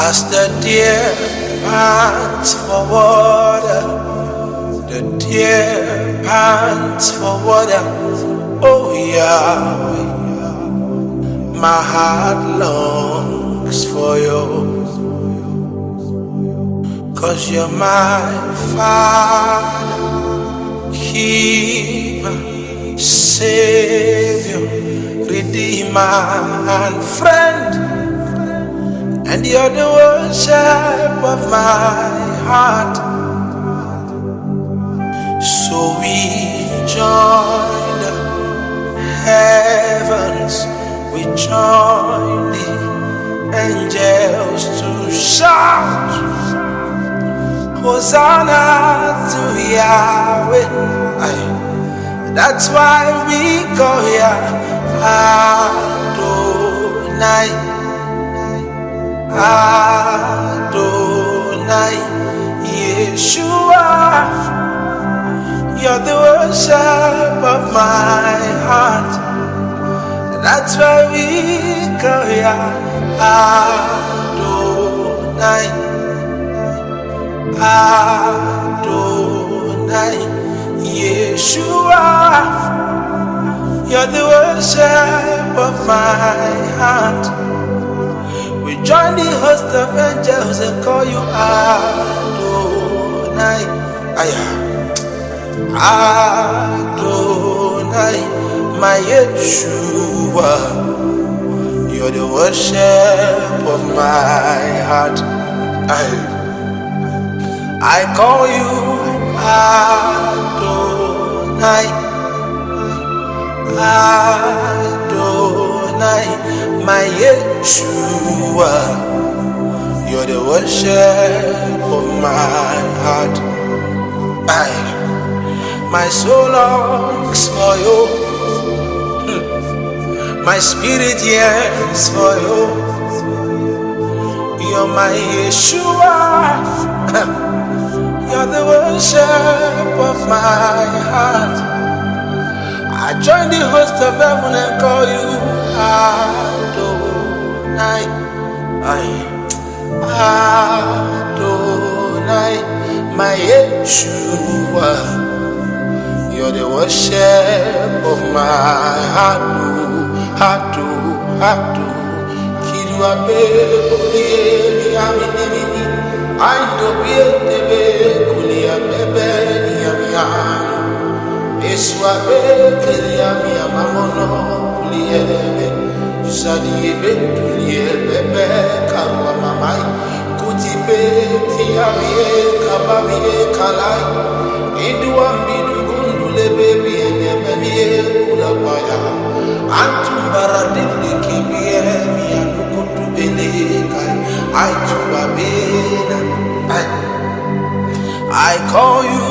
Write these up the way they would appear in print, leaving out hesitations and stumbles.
As the deer pants for water, the deer pants for water. Oh Yahweh, my heart longs for you, 'cause you're my Father, Keeper, Savior, Redeemer, and Friend. And you're the worship of my heart. So we join the heavens, we join the angels to shout Hosanna to Yahweh. That's why we call here Adonai, Adonai, Yeshua. You're the worship of my heart. That's why we call you Adonai, Adonai, Yeshua. You're the worship of my heart. We join the host of angels and call you Adonai, Adonai, my Yeshua. You're the worship of my heart. I call you Adonai, Adonai, my Yeshua. You're the worship of my heart. My soul longs for you, my spirit yearns for you. You're my Yeshua. You're the worship of my heart. I join the host of heaven and call you Adonai, Adonai, my Yeshua. You're the worship of my heart. Kiruabe, I do be Kulia Bebe, Yamian, Eswabe, Kiliamia Mamono, Kuliebe, Sadiebe, Kuliebe, Kawa Mamai, Kutibe, Tiamie, Kabamie, Kalai, Eduambidu. Baby, baby, kulabaya. Antumbara dili kibie mi anukutu beleka. I call you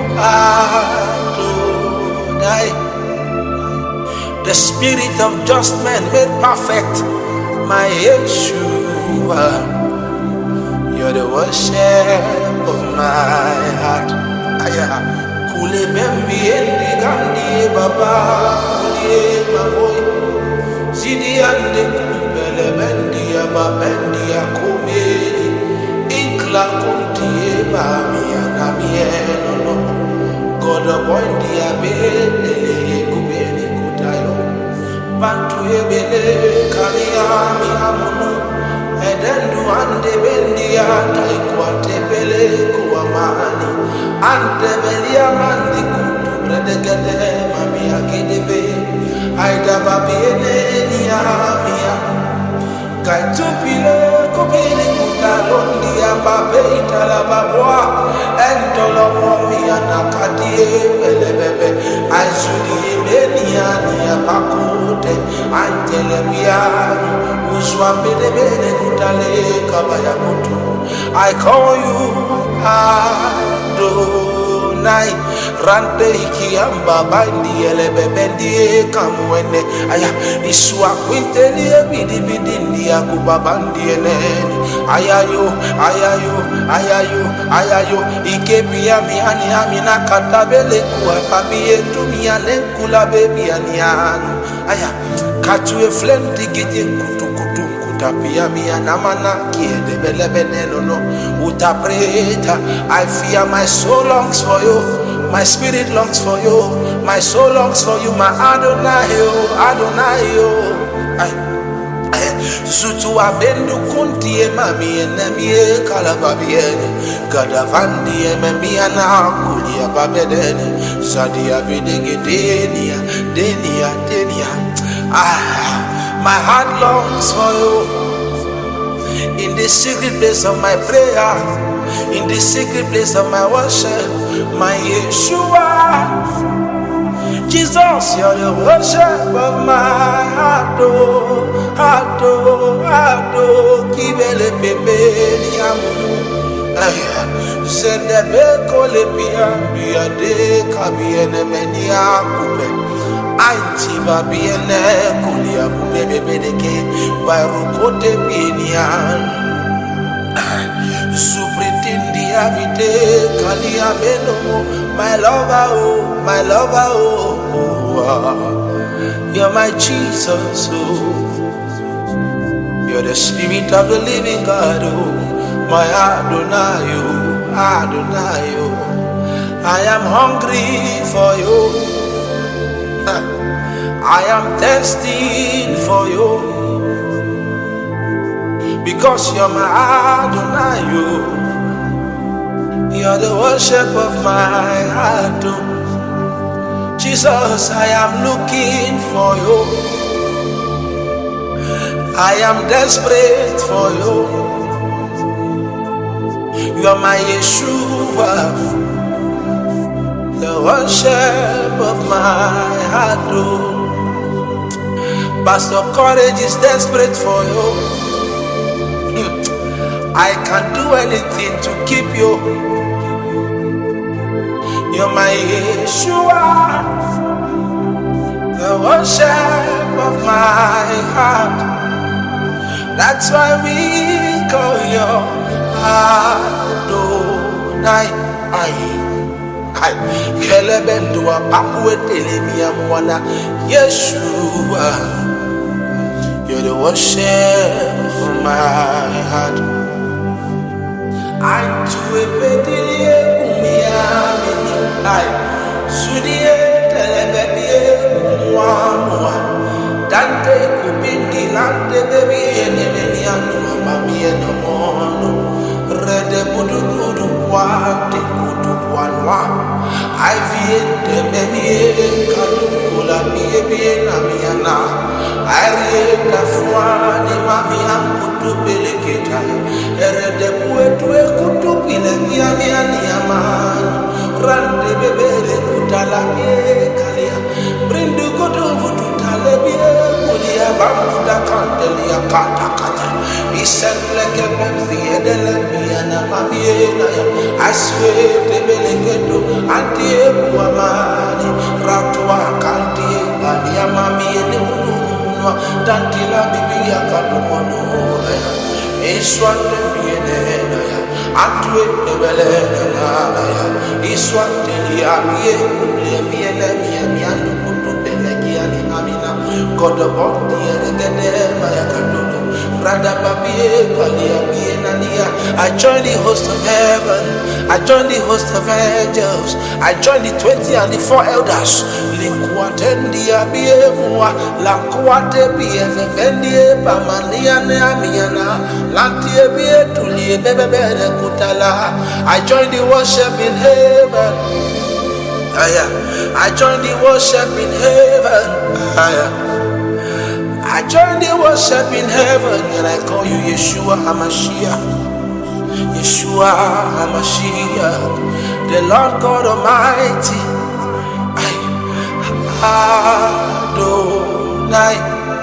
Adonai, the spirit of just men made perfect, my Yeshua. You're the worship of my heart. Kule bembi endi gandi baba kule maboy zidi ande kumbele bendi ababendi akomedi ikla kuntie bami anamieno no God abondi abele kubeni kutayo bantu ebele kaliami amunu edendu ande bendi ataikuatebele kuamani ante belia mandi kutu redegede mami akedebe aida babiene ni amia kaitupile kubili kutalondi ababe italababwa entolo momi anakadie belebebe aizudi ebenia ni abakote antelebiano uzwa bedebene kutale kabaya kutu. I call you Adonai, Rante Ikiamba Bandi Elebebendi Kamwene Aya Iswa Quinteli Bidi Bidindi Akuba Bandi Eneni Ayayo Ikebia Miani Amina Katabele Kua Pabie Tumiane Kula Bebi Aniano Aya Katue Flenti Giti Kutu Rapia mia namana kiede belebeneno no utapreta. I fear my soul longs for you, my spirit longs for you, my soul longs for you, my Adonai, Adonai. Zutu abendu kunti mami enemie kalababiene gadavandi ememia na kulia babedene sadia bidegedenia denia. My heart longs for you in the secret place of my prayer, in the secret place of my worship, my Yeshua. Jesus, you're the worship of my heart, kibele pepe niamu. Sende beko le biya de kabiene menia kupe. Auntie babiene kulia bube bedeke barukote binian. Supritindi avite kalia benomo, my lover, my lover, you're my Jesus, you're the Spirit of the living God, my Adonai, Adonai. I am hungry for you, I am thirsty for you, because you're my Adonai, you're the worship of my heart. Jesus, I am looking for you, I am desperate for you. You are my Yeshua, the worship of my heart. Pastor Courage is desperate for you. I can do anything to keep you. You're my Yeshua, the worship of my heart. That's why we call you Adonai. Kelebendua papue telemia mwana Yeshua. You're the worship of my heart. I'm to a petilie kumiamini. Sudie telebedie kumwamwa. Dante kubindi lante bebi enemeni anu mami enomono. Rede budu budu kwate kudu kwanwa. I viende memi kadukula miye biye na miyana. I read fuani mami amkutu beleketa. Rede buetue kutu pile miyani amano. Rande bebere kutala kalia. Brindu kudu vutu talebie kulia bambuda kandelia kata. Isenleke bambi edelemia na mamiena ya. I swear te belekedo antie buamani. Ratwa kantie balia mamiene ununwa. Dantila bibia kadumono ya. Iswante biene ya. Antwe ebelene na ya. Iswante liamie kulie biene miandu kundu belekiani amina. Kodobondi eregede maya kaduno. I join the host of heaven, I join the host of angels, I join the 20 and the 4 elders. Likuatendi abiemwa, lakuate biefefendi pamania neamiana, lantie bietulie bebebere kutala. I join the worship in heaven. I join the worship in heaven. I join the worship in heaven and I call you Yeshua HaMashiach. Yeshua HaMashiach, the Lord God Almighty. Adonai,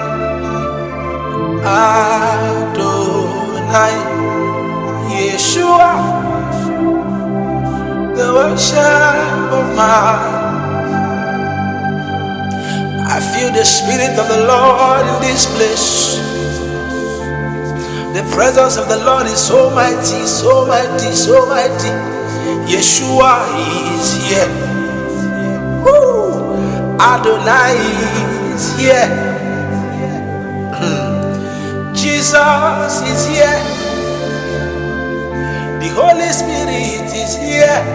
Adonai, Yeshua, the worship of my. I feel the Spirit of the Lord in this place. The presence of the Lord is so mighty, so mighty, so mighty. Yeshua is here. Woo! Adonai is here. Jesus Jesus is here. The Holy Spirit is here.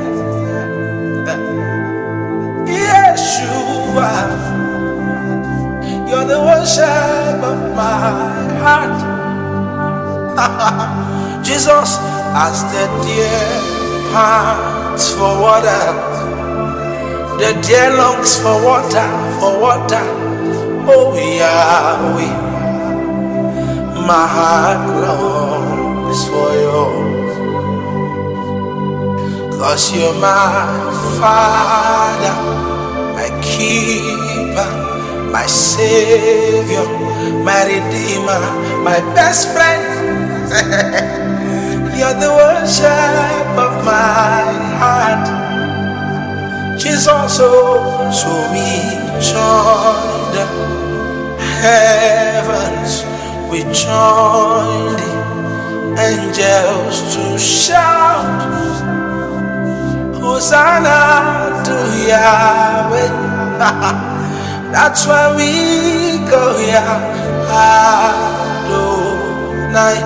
Yeshua, you're the worship of my heart. Jesus, as the deer pants for water, the deer longs for water, for water. Oh Yahweh, my heart longs for you, 'cause you're my Father, my keeper, my savior, my redeemer, my best friend. You're the worship of my heart. Jesus, so we join the heavens, we join the angels to shout Hosanna to Yahweh. That's why we go here, Adonai.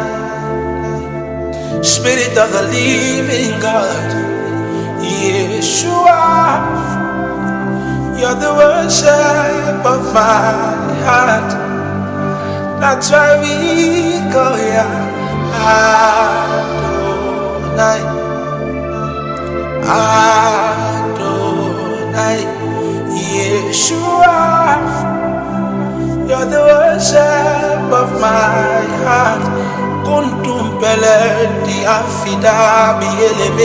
Spirit of the living God, Yeshua, you're the worship of my heart. That's why we go here, Adonai, Adonai, Yeshua, you're the worship of my heart. Kuntum pelendi afida bielebe,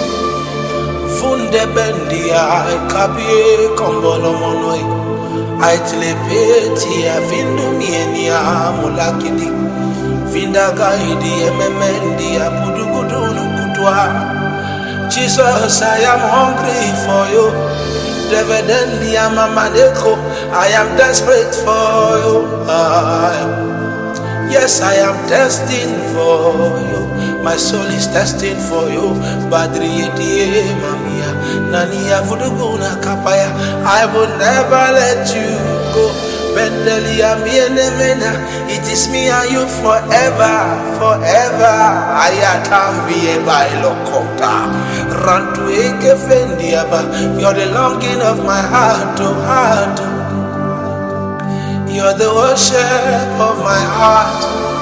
funde bendia kabie kombolo monoi, aitlepeti avindu mienia mulakidi, vinda gaidi ememendi apudugudunu kutwa. Jesus, I am hungry for you. Evidently, I'm a maneko. I am desperate for you. Yes, I am testing for you. My soul is testing for you. Badri die mamia, nania vuduguna kapaya. I will never let you go. Bendelia mienemena. It is me and you forever, forever. Ayatam vie bailokota. Run to ekefendiaba. You're the longing of my heart, oh heart. You're the worship of my heart.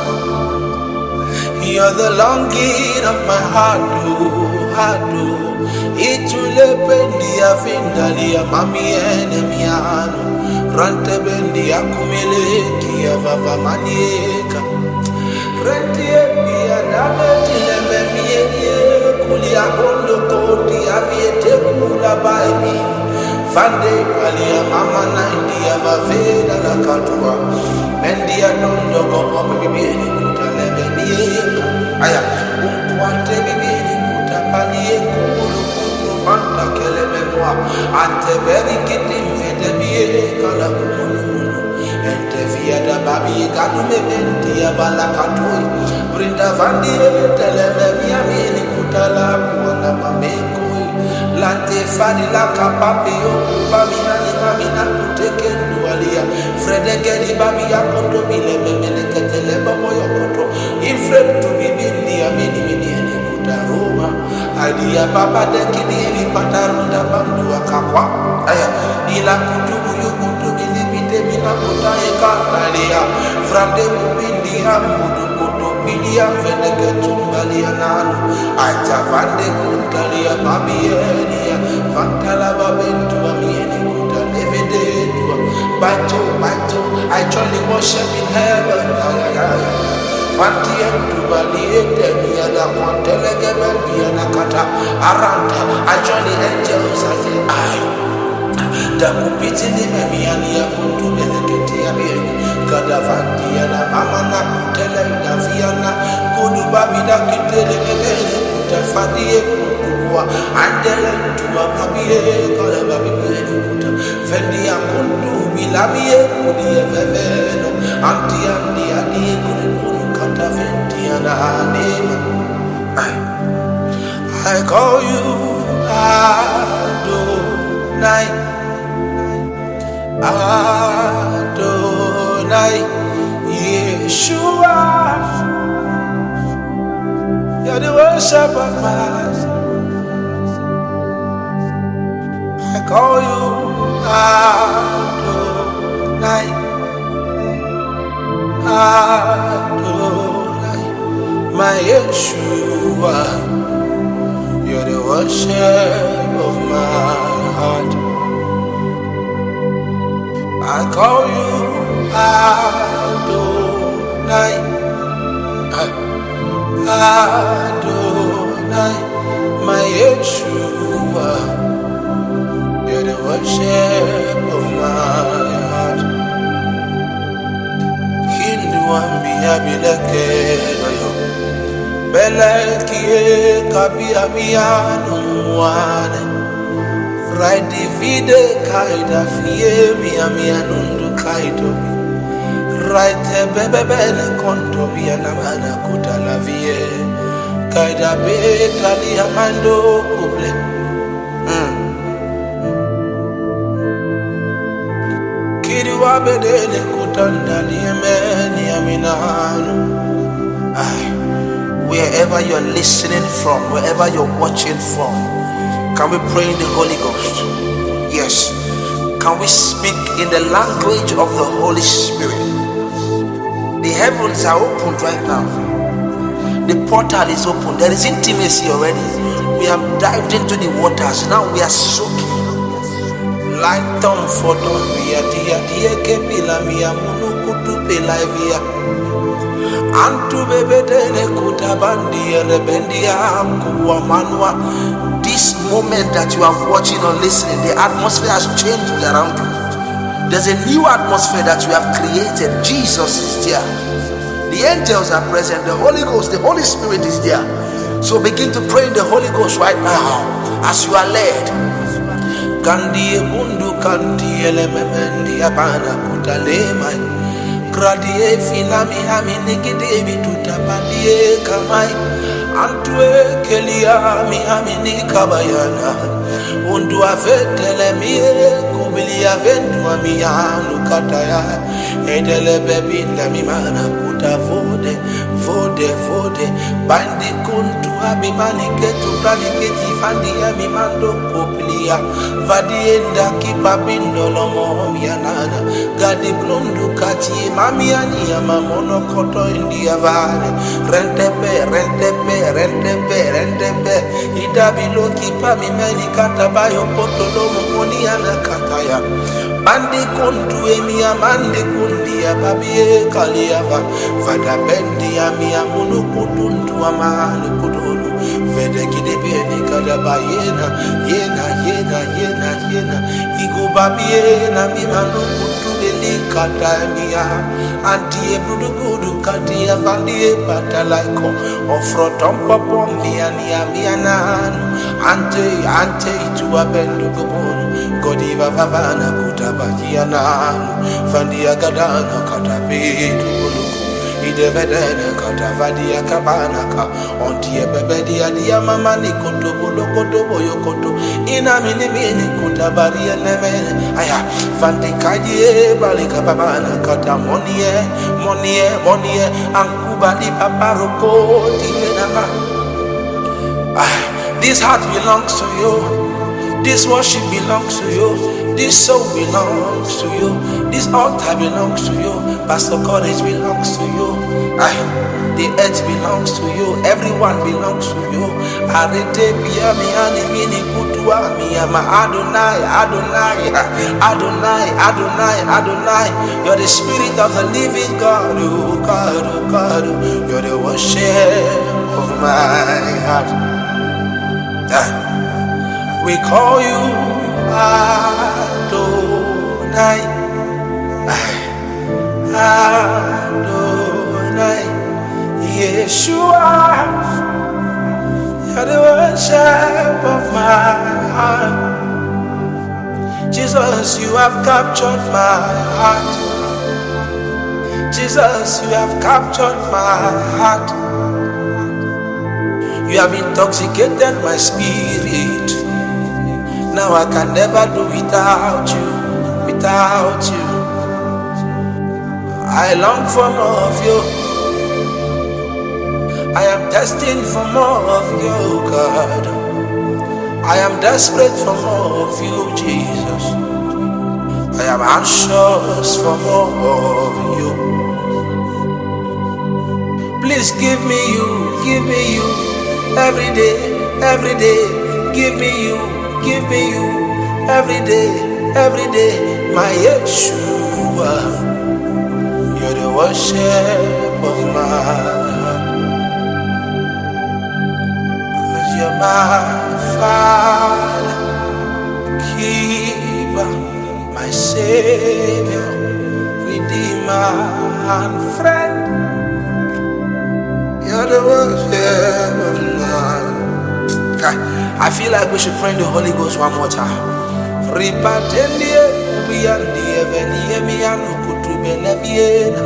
You're the longing of my heart, oh heart, oh. Itule bendia vindalia mami enemiano. Rante bendia kumele kia vava manieka. Rentie bia dame dileme mienye. Kulia bondo koti aviete kula baimi. Fande alia mama na india vaveda la katua. Mendia nondo gopo bibini kuta lebe nieka. Aya, umkwante bibini kuta panieka. Ulu kulu manta kele memwa. Ante beri kiti mvede bieka la kumulu. Ente viada babi kanu memendia bala katoi. Brinda vandi teleme miamini kuta la kuana mameko. Lante fadi la kapape yo baminani mamina kuteke dualia fredegeli babi ya koto bile memele ketele babo yo koto infred to bibindi ya mini kutaruma adia baba de kidiri patarunda bandu akakwa aya ila kutubu yo kutu bile bide mina kota ekalia frade bibindi ya mudu koto bilia fedeke tumbalia nanu aja vande kuntalia babi Fantala babentu amieni kuta nevede tua baito I join the worship in heaven Fanti entu baliete miana kwantele miana kata aranta I join the angels as I Dakupiti ni miani ya kuntu beleketi ya mieni Kada fanti ya na mama na kutele na viana Kudu babida kitele bebele kuta fadi Andele tuwa babie kala babie kuta fendi akundu milamie kudi eveveno anti andi kudi kata fendi ananema I call you Adonai Adonai Yeshua worship of mine. I call you Adonai, Adonai, my Yeshua. You're the worship of my heart. I call you Adonai, Adonai, my Yeshua. You're the worship of my heart. Hindu ambia bileke doyo, belekie kabia mianu wane. Right divide kaida fie mianundu kaidobi. Right bebebene konto bianamana kutala vie. Kaida betali amando kuble. Bedele kutandani emeni aminanu. Wherever you're listening from, wherever you're watching from, can we pray in the Holy Ghost? Yes. Can we speak in the language of the Holy Spirit? The heavens are opened right now. The portal is open. There is intimacy already. We have dived into the waters. Now we are soaking. Light on for don via dia kepila mia munu kutu pelavia antu bebedene kutabandi rebendia kuwa manwa. This moment that you are watching or listening, the atmosphere has changed around you. There's a new atmosphere that you have created. Jesus is there. The angels are present. The Holy Ghost, the Holy Spirit is there. So begin to pray in the Holy Ghost right now as you are led. Kandi bundu kandi elemendi apana kutalema gradie finami amini kidebi tutapandie kamai antue kelia mi amini kabayana undu afetele mie kubilia vendu amianu kataya edele bebi ndami mana kutavode vode bandi kuntu abimani ketu brani keti fandi amimando kubilia vadienda kipabindo lomo mianana gadi blundu kati mamiani ya mamono koto india vare rentepe idabilo kipami meni katabayo koto lomo moniana kataya bandi kuntu emia mandi kundia babie kaliava vada bendi ya mia munu kutuntu amani kudulu vede kidebeni kadaba yena igubabie na mimanu kutubeli katamia antie brudugudu katia vandie patalaiko ofrotompo pombia ni amiananu ante itua bendu gubunu godiva vavana kutabakia nanu vandia gadana katabitu buluku idevedene katavadia kabanaka ontie bebedia dia mama ni kotobo yokoto inamini kutabaria nemene aya vandikaje balika babana kata monie ankubali paparoko dinama. This heart belongs to you. This worship belongs to you. This soul belongs to you. This altar belongs to you. Pastor Courage belongs to you. The earth belongs to you. Everyone belongs to you. Arete pia miani mini kutua miyama Adonai. You're the Spirit of the living God. Oh God. You're the worship of my heart. We call you Adonai, Yeshua. You're the worship of my heart. Jesus, you have captured my heart. Jesus, you have captured my heart. You have intoxicated my spirit. Now I can never do without you. I long for more of you. I am destined for more of you, God. I am desperate for more of you, Jesus. I am anxious for more of you. Please give me you every day, every day. Give me you every day, my Yeshua. You're the worship of my heart. 'Cause you're my Father, keeper, my Savior, Redeemer and friend. You're the worship of my heart. I feel like we should pray in the Holy Ghost one more time. Ripatendie ubiyandie venie mianu kutubeleviena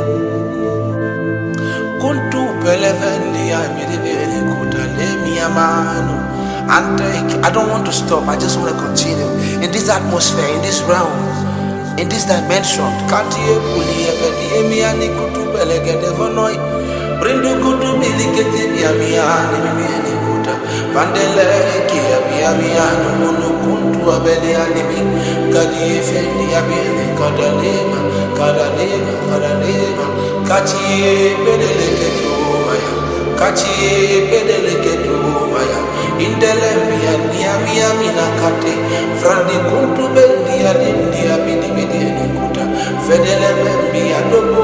kuntu belevendia midibele kutalemia mano. And I don't want to stop. I just want to continue in this atmosphere, in this realm, in this dimension. Kantie pulie vedie miani kutubelegede vonoi brindu kutubilikete miani mimeni kuta pandele kia miani munu kuntu abeli animi kadi efendi abeli kadalema katie bedelekedo maya indele miami nakate frandi kuntu belia dindia bidi kuta fedele diadobo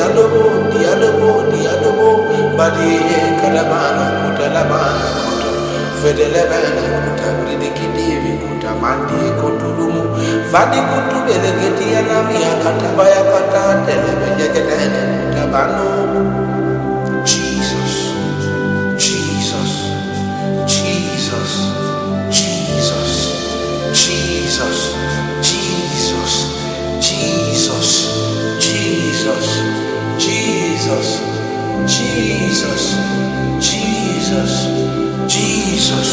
badi kalabana kuta labana kuta fedele kuta bidikidi kuta mandi kotulumu fadi kutu belegeti anami akata baya kata tele bejekete kuta bano. Jesus,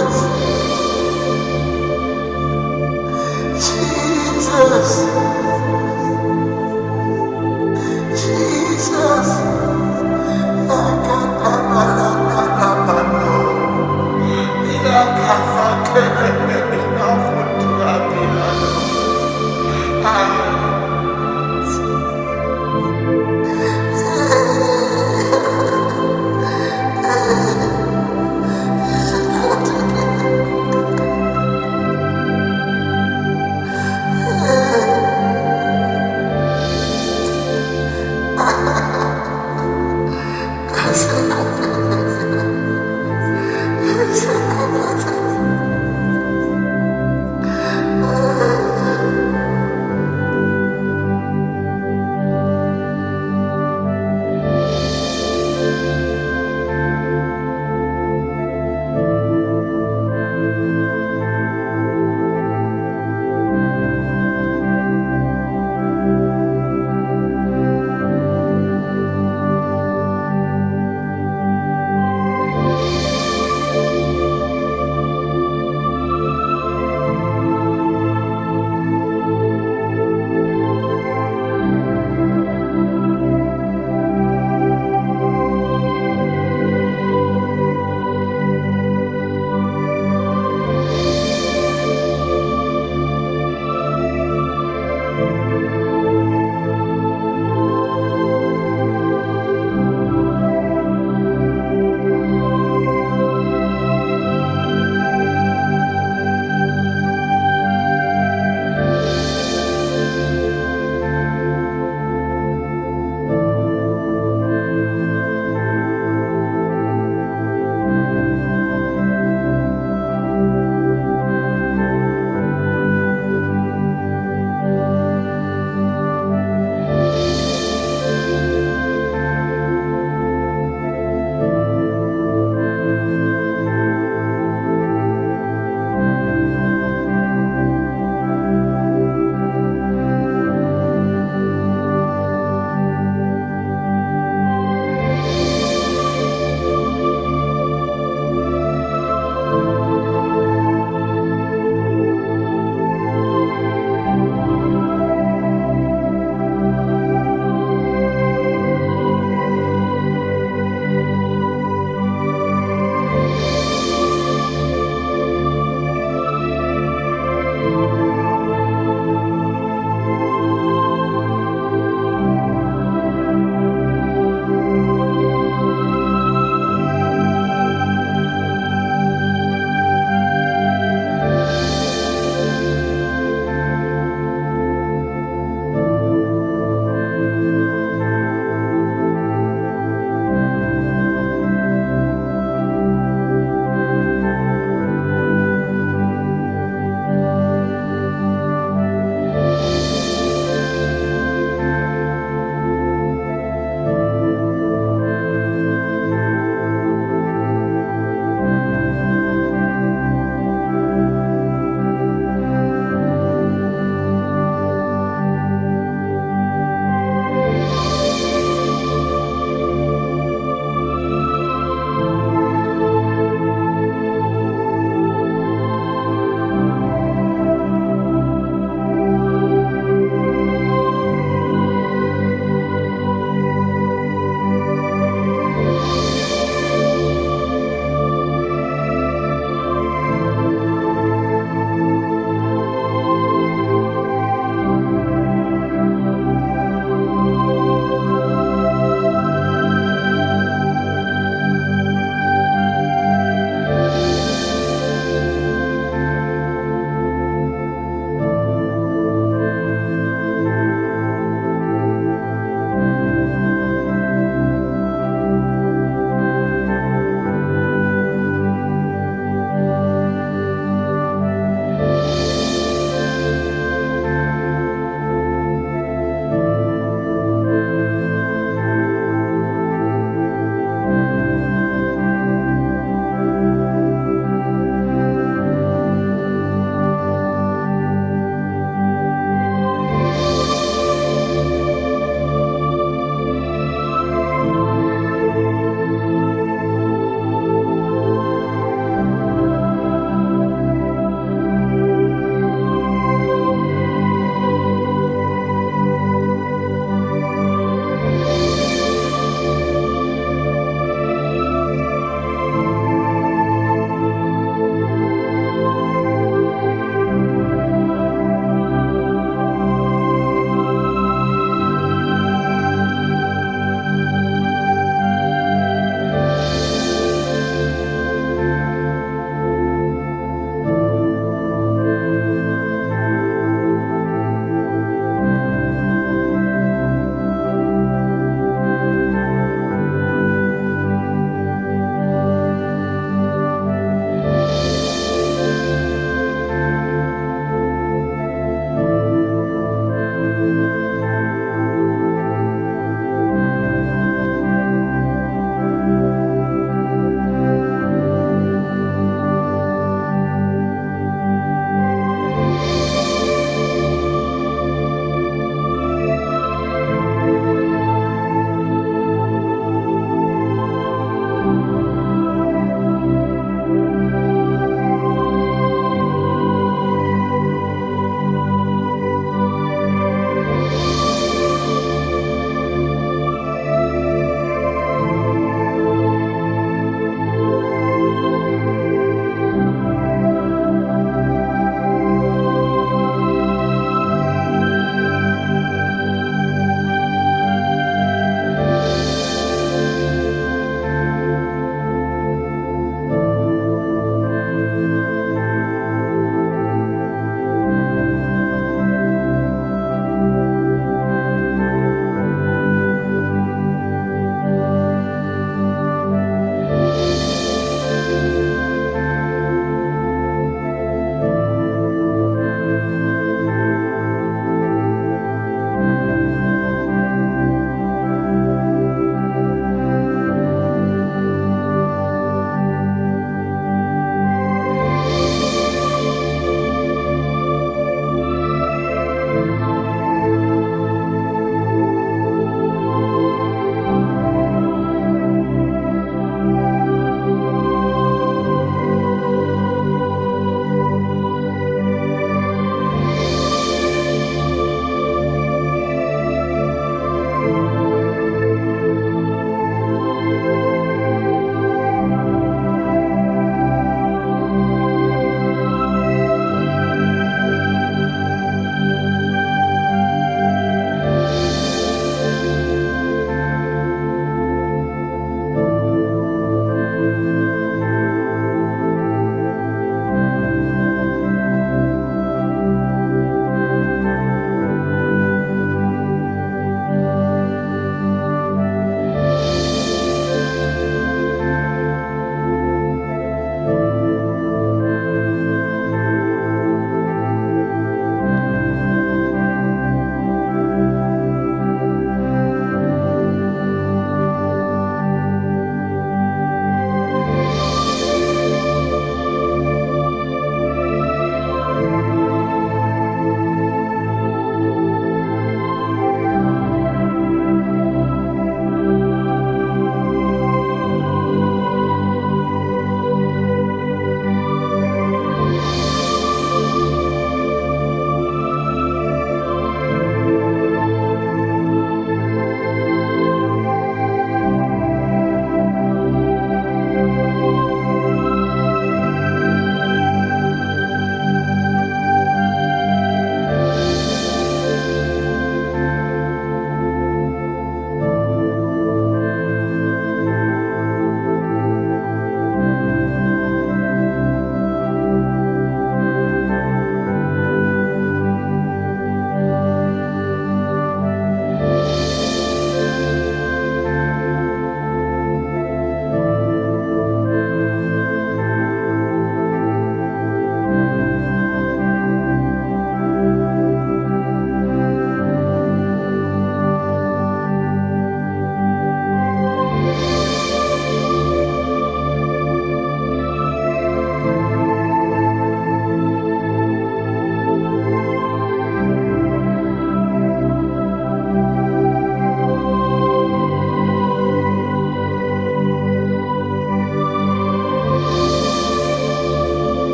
Jesus.